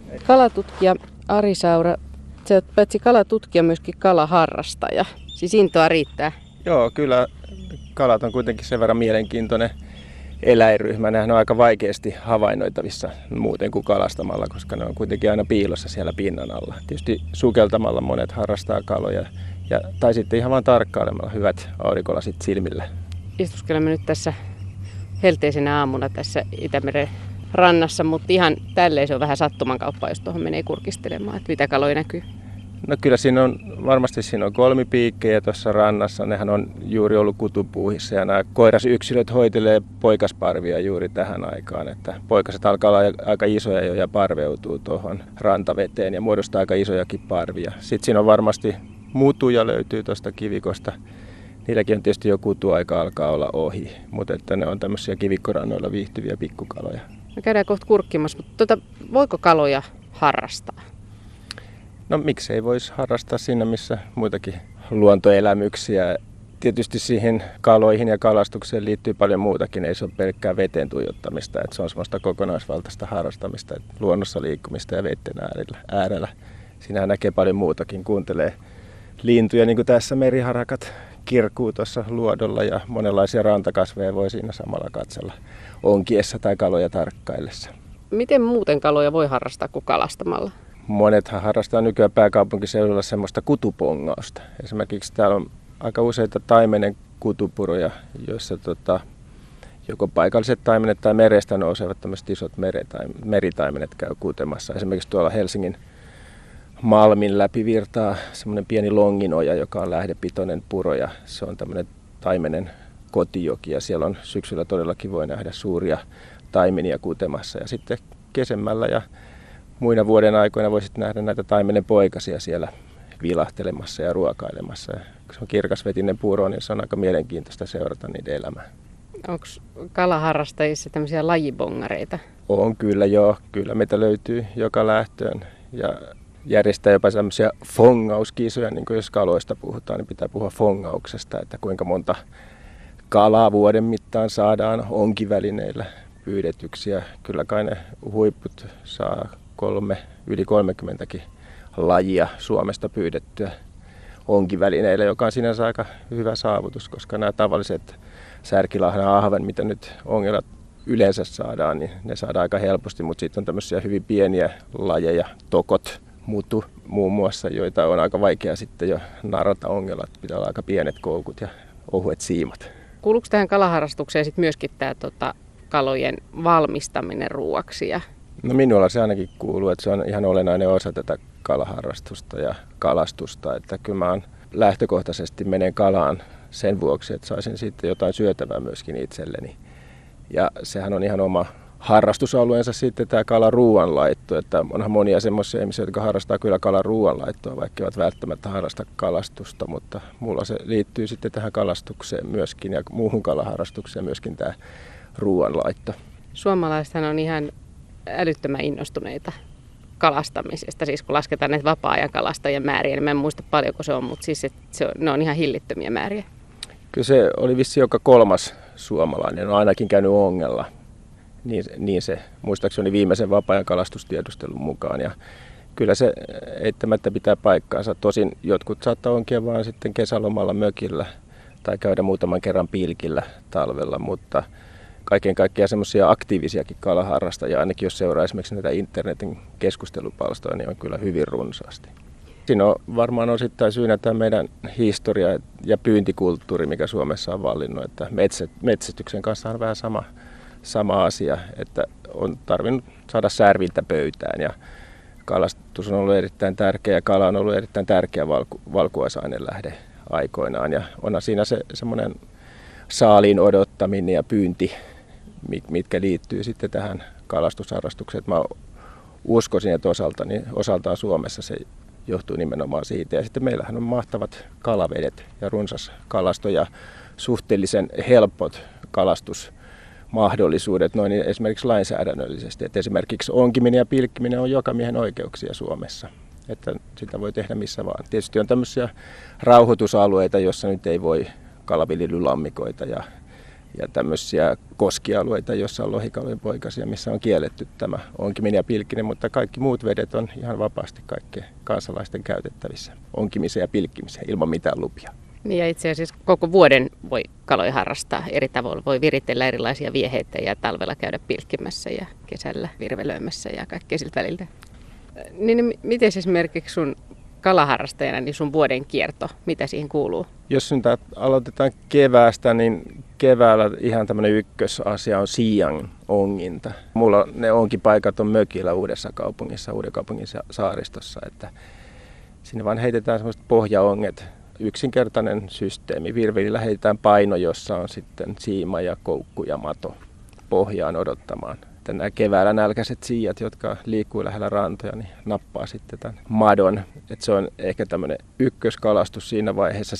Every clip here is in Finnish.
Kalatutkija Ari Saura, sä oot paitsi kalatutkija myöskin kalaharrastaja. Siis intoa riittää. Joo, kyllä kalat on kuitenkin sen verran mielenkiintoinen eläinryhmä. Nehän on aika vaikeasti havainnoitavissa muuten kuin kalastamalla, koska ne on kuitenkin aina piilossa siellä pinnan alla. Tietysti sukeltamalla monet harrastaa kaloja tai sitten ihan vaan tarkkailemalla hyvät aurinkolasit silmillä. Istuskelemme nyt tässä helteisenä aamuna tässä Itämeren rannassa, mutta ihan tälleen se on vähän sattumankauppaa, jos tuohon menee kurkistelemaan, että mitä kaloja näkyy. No kyllä varmasti siinä on kolmipiikkejä tuossa rannassa. Nehän on juuri ollut kutupuuhissa ja nämä koirasyksilöt hoitelee poikasparvia juuri tähän aikaan. Että poikaset alkaa olla aika isoja jo ja parveutuu tuohon rantaveteen ja muodostaa aika isojakin parvia. Sitten siinä on varmasti mutuja löytyy tuosta kivikosta. Niilläkin on tietysti jo kutuaika alkaa olla ohi, mutta että ne on tämmöisiä kivikkorannoilla viihtyviä pikkukaloja. Me käydään kohta kurkkimassa, mutta voiko kaloja harrastaa? No miksei voisi harrastaa siinä, missä muitakin luontoelämyksiä. Tietysti siihen kaloihin ja kalastukseen liittyy paljon muutakin. Ei se ole pelkkää veteen tuijottamista. Että se on semmoista kokonaisvaltaista harrastamista, että luonnossa liikkumista ja vetten äärellä. Siinähän näkee paljon muutakin. Kuuntelee lintuja, niin kuin tässä meriharakat kirkuu tuossa luodolla ja monenlaisia rantakasveja voi siinä samalla katsella onkiessa tai kaloja tarkkaillessa. Miten muuten kaloja voi harrastaa kuin kalastamalla? Monethan harrastaa nykyään pääkaupunkiseudulla semmoista kutupongausta. Esimerkiksi täällä on aika useita taimenen kutupuroja, joissa joko paikalliset taimenet tai merestä nousevat tämmöiset isot meritaimenet käy kutemassa. Esimerkiksi tuolla Helsingin Malmin läpi virtaa semmoinen pieni Longinoja, joka on lähdepitoinen puro ja se on tämmöinen taimenen kotijoki ja siellä on syksyllä todellakin voi nähdä suuria taimenia kutemassa ja sitten kesemmällä ja muina vuoden aikoina voisit nähdä näitä taimenen poikasia siellä vilahtelemassa ja ruokailemassa. Ja kun se on kirkasvetinen puro, niin se on aika mielenkiintoista seurata niiden elämää. Onko kalaharrastajissa tämmöisiä lajibongareita? On kyllä joo. Kyllä meitä löytyy joka lähtöön. Ja järjestää jopa semmoisia fongauskisoja, niin kuin jos kaloista puhutaan, niin pitää puhua fongauksesta, että kuinka monta kalaa vuoden mittaan saadaan onkivälineillä pyydetyksiä. Kyllä kai ne huiput saa yli 30kin lajia Suomesta pyydettyä onkivälineillä, joka on sinänsä aika hyvä saavutus, koska nämä tavalliset särkilahna ahven, mitä nyt ongelat yleensä saadaan, niin ne saadaan aika helposti, mutta sitten on tämmöisiä hyvin pieniä lajeja, tokot, mutu muun muassa, joita on aika vaikea sitten jo narata ongelat. Pitää olla aika pienet koukut ja ohuet siimat. Kuuluuko tähän kalaharrastukseen sitten myöskin tämä kalojen valmistaminen ruuaksi? No minulla se ainakin kuuluu, että se on ihan olennainen osa tätä kalaharrastusta ja kalastusta. Että kyllä mä lähtökohtaisesti menen kalaan sen vuoksi, että saisin sitten jotain syötävää myöskin itselleni. Ja sehän on ihan oma harrastusalueensa sitten tämä kalan ruoanlaitto. Että onhan monia semmoisia ihmisiä, jotka harrastaa kyllä kalan ruoanlaittoa, vaikka eivät välttämättä harrasta kalastusta. Mutta mulla se liittyy sitten tähän kalastukseen myöskin ja muuhun kalaharrastukseen myöskin tämä ruoanlaitto. Suomalaisethan on ihan älyttömän innostuneita kalastamisesta, siis kun lasketaan näitä vapaa-ajan kalastajien määriä, niin mä en muista paljonko se on, mutta siis ne on ihan hillittömiä määriä. Kyllä se oli vissi joka kolmas suomalainen, on ainakin käynyt ongella, niin se muistaakseni viimeisen vapaa-ajan kalastustiedustelun mukaan. Ja kyllä se eittämättä pitää paikkaansa, tosin jotkut saattaa onkia vaan sitten kesälomalla mökillä tai käydä muutaman kerran pilkillä talvella, mutta kaiken kaikkiaan semmoisia aktiivisiakin kalaharrastajia, ainakin jos seuraa esimerkiksi näitä internetin keskustelupalstoja, niin on kyllä hyvin runsaasti. Siinä on varmaan osittain syynä tämä meidän historia ja pyyntikulttuuri, mikä Suomessa on vallinnut, että metsästyksen kanssa on vähän sama asia, että on tarvinnut saada särvintä pöytään ja kalastus on ollut erittäin tärkeä ja kala on ollut erittäin tärkeä valkuaisaineenlähde aikoinaan ja onhan siinä se semmoinen saaliin odottaminen ja pyynti, mitkä liittyy sitten tähän kalastusharrastukseen. Mä uskoisin, että osaltaan Suomessa se johtuu nimenomaan siitä. Ja sitten meillähän on mahtavat kalavedet ja runsas kalasto ja suhteellisen helpot kalastusmahdollisuudet noin esimerkiksi lainsäädännöllisesti. Että esimerkiksi onkiminen ja pilkkiminen on jokamiehen oikeuksia Suomessa. Että sitä voi tehdä missä vaan. Tietysti on tämmöisiä rauhoitusalueita, joissa nyt ei voi kalaviljelylammikoita ja ja tämmöisiä koskialueita, joissa on lohikalojen poikasia, missä on kielletty tämä onkiminen ja pilkkiminen, mutta kaikki muut vedet on ihan vapaasti kaikkien kansalaisten käytettävissä onkimiseen ja pilkkimiseen ilman mitään lupia. Niin ja itse asiassa koko vuoden voi kaloja harrastaa eri tavoilla. Voi viritellä erilaisia vieheitä ja talvella käydä pilkkimässä ja kesällä virvelöimässä ja kaikkea siltä väliltä. Niin miten esimerkiksi sun kalaharrastajana, niin sun vuoden kierto, mitä siihen kuuluu? Jos nyt aloitetaan keväästä, niin keväällä ihan tämmöinen ykkösasia on siian onginta. Mulla ne onkipaikat on mökillä Uudenkaupungin saaristossa, että sinne vaan heitetään semmoiset pohjaonget. Yksinkertainen systeemi. Virvelillä heitetään paino, jossa on sitten siima ja koukku ja mato pohjaan odottamaan. Nämä keväällä nälkäiset siijat, jotka liikkuu lähellä rantoja, niin nappaa sitten tämän madon. Et se on ehkä tämmöinen ykköskalastus siinä vaiheessa.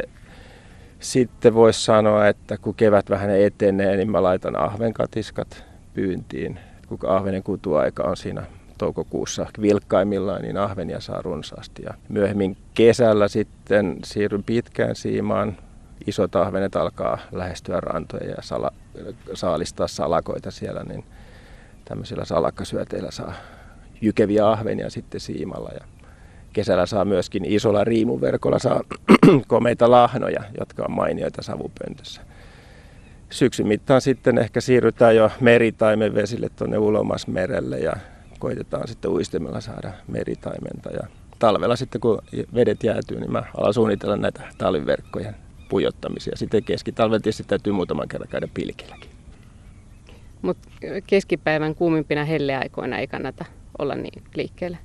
Sitten voisi sanoa, että kun kevät vähän etenee, niin mä laitan ahvenkatiskat pyyntiin. Kun ahvenen kutuaika on siinä toukokuussa vilkkaimmillaan, niin ahvenia saa runsaasti. Ja myöhemmin kesällä sitten siirryn pitkään siimaan. Isot ahvenet alkaa lähestyä rantoja ja saalistaa salakoita siellä, niin tämmöisillä salakkasyöteillä saa jykeviä ahvenia sitten siimalla. Ja kesällä saa myöskin isolla riimuverkolla saa komeita lahnoja, jotka on mainioita savupöntössä. Syksyn mittaan sitten ehkä siirrytään jo meritaimenvesille tuonne Ulomasmerelle ja koitetaan sitten uistimella saada meritaimenta. Ja talvella sitten kun vedet jäätyy, niin mä alan suunnitella näitä talviverkkojen pujottamisia. Sitten keskitalvella tietysti täytyy muutaman kerran käydä pilkilläkin. Mutta keskipäivän kuumimpina helleaikoina ei kannata olla niin liikkeellä?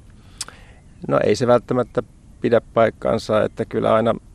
No ei se välttämättä pidä paikkaansa, että kyllä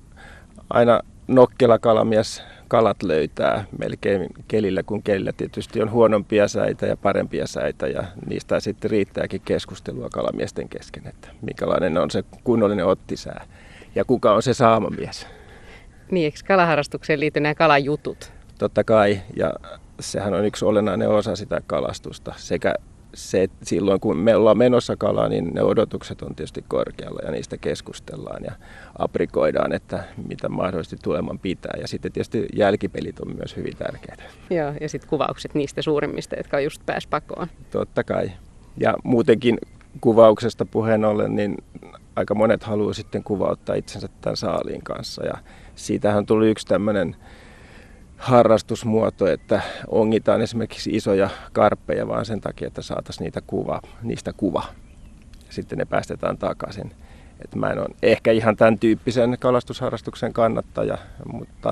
aina nokkela kalamies kalat löytää melkein kelillä kuin kelillä. Tietysti on huonompia säitä ja parempia säitä ja niistä sitten riittääkin keskustelua kalamiesten kesken, että minkälainen on se kunnollinen ottisää ja kuka on se saamamies. Niin, eikö kalaharrastukseen liity nämä kalajutut? Totta kai, ja sehän on yksi olennainen osa sitä kalastusta. Sekä se, että silloin kun me ollaan menossa kalaa, niin ne odotukset on tietysti korkealla ja niistä keskustellaan ja aprikoidaan, että mitä mahdollisesti tuleman pitää. Ja sitten tietysti jälkipelit on myös hyvin tärkeitä. Joo, ja sitten kuvaukset niistä suurimmista, jotka on just pääs pakoon. Totta kai. Ja muutenkin kuvauksesta puheen ollen, niin aika monet haluaa sitten kuvauttaa itsensä tämän saaliin kanssa. Ja siitähän on tullut yksi tämmöinen harrastusmuoto, että ongitaan esimerkiksi isoja karppeja vaan sen takia, että saataisiin niistä kuva. Sitten ne päästetään takaisin. Et mä en ole ehkä ihan tämän tyyppisen kalastusharrastuksen kannattaja, mutta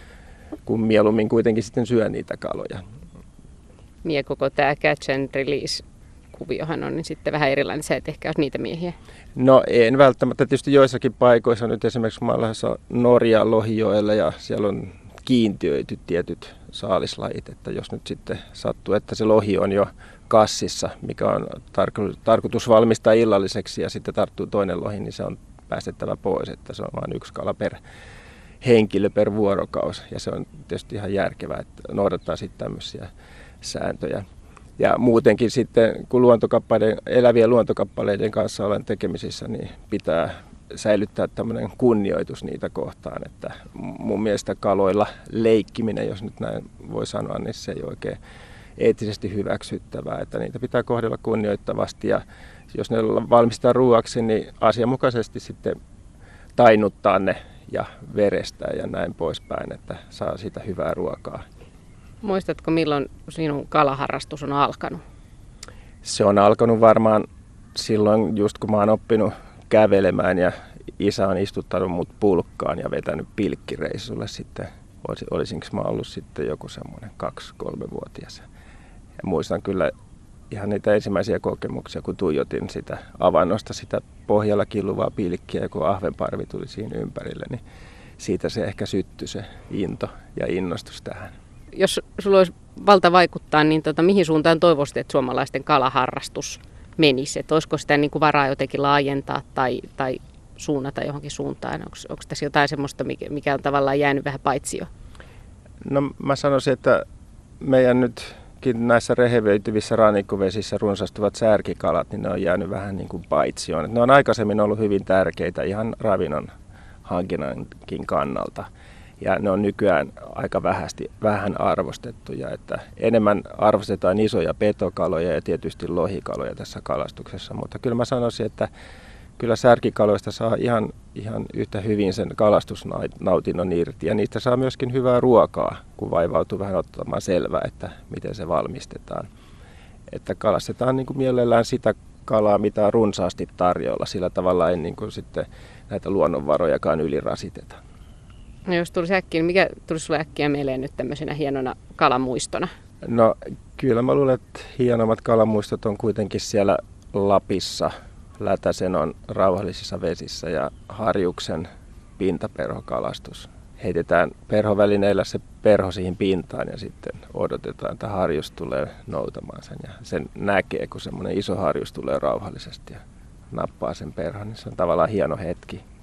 kun mieluummin kuitenkin sitten syö niitä kaloja. Niin ja koko tämä catch and release -kuviohan on niin sitten vähän erilainen. Sä et ehkä ole niitä miehiä. No en välttämättä. Tietysti joissakin paikoissa nyt esimerkiksi mä olen lähdössä Norjan Lohijoelle ja siellä on kiintiöity tietyt saalislajit, että jos nyt sitten sattuu, että se lohi on jo kassissa, mikä on tarkoitus valmistaa illalliseksi ja sitten tarttuu toinen lohi, niin se on päästettävä pois, että se on vain yksi kala per henkilö per vuorokausi ja se on tietysti ihan järkevää, että noudattaa sitten tämmöisiä sääntöjä. Ja muutenkin sitten, kun elävien luontokappaleiden kanssa olen tekemisissä, niin pitää säilyttää tämmöinen kunnioitus niitä kohtaan, että mun mielestä kaloilla leikkiminen, jos nyt näin voi sanoa, niin se ei oikein eettisesti hyväksyttävää, että niitä pitää kohdella kunnioittavasti ja jos ne valmistaa ruuaksi, niin asianmukaisesti sitten tainnuttaa ne ja verestää ja näin poispäin, että saa siitä hyvää ruokaa. Muistatko, milloin sinun kalaharrastus on alkanut? Se on alkanut varmaan silloin, just kun mä oon oppinut kävelemään ja isä on istuttanut mut pulkkaan ja vetänyt pilkkireissulle sitten. Olisinko mä ollut sitten joku semmoinen 2-3-vuotias. Ja muistan kyllä ihan niitä ensimmäisiä kokemuksia, kun tuijotin sitä avannosta, sitä pohjalla killuvaa pilkkiä ja kun ahvenparvi tuli siinä ympärille, niin siitä se ehkä syttyi se into ja innostus tähän. Jos sulla olisi valta vaikuttaa, niin mihin suuntaan toivoisit, että suomalaisten kalaharrastus menisi? Että olisiko sitä niin kuin varaa jotenkin laajentaa tai suunnata johonkin suuntaan? Onko tässä jotain semmoista, mikä on tavallaan jäänyt vähän paitsio? No mä sanoisin, että meidän nytkin näissä rehevöityvissä rannikkovesissä runsastuvat särkikalat, niin ne on jäänyt vähän niin kuin paitsioon. Ne on aikaisemmin ollut hyvin tärkeitä ihan ravinnon hankinnankin kannalta. Ja ne on nykyään aika vähän arvostettuja, että enemmän arvostetaan isoja petokaloja ja tietysti lohikaloja tässä kalastuksessa, mutta kyllä mä sanoisin, että kyllä särkikaloista saa ihan yhtä hyvin sen kalastusnautinnon irti ja niistä saa myöskin hyvää ruokaa, kun vaivautuu vähän ottamaan selvää, että miten se valmistetaan. Että kalastetaan niin kuin mielellään sitä kalaa, mitä on runsaasti tarjolla, sillä tavalla ei niin kuin sitten näitä luonnonvarojakaan ylirasiteta. No jos tulisi äkkiä, mikä tulisi sinulle äkkiä mieleen nyt tämmöisenä hienona kalamuistona? No kyllä mä luulen, että hienommat kalamuistot on kuitenkin siellä Lapissa, Lätäsenon rauhallisissa vesissä ja Harjuksen pintaperhokalastus. Heitetään perhovälineillä se perho siihen pintaan ja sitten odotetaan, että harjus tulee noutamaan sen. Ja sen näkee, kun semmoinen iso harjus tulee rauhallisesti ja nappaa sen perhon, niin se on tavallaan hieno hetki.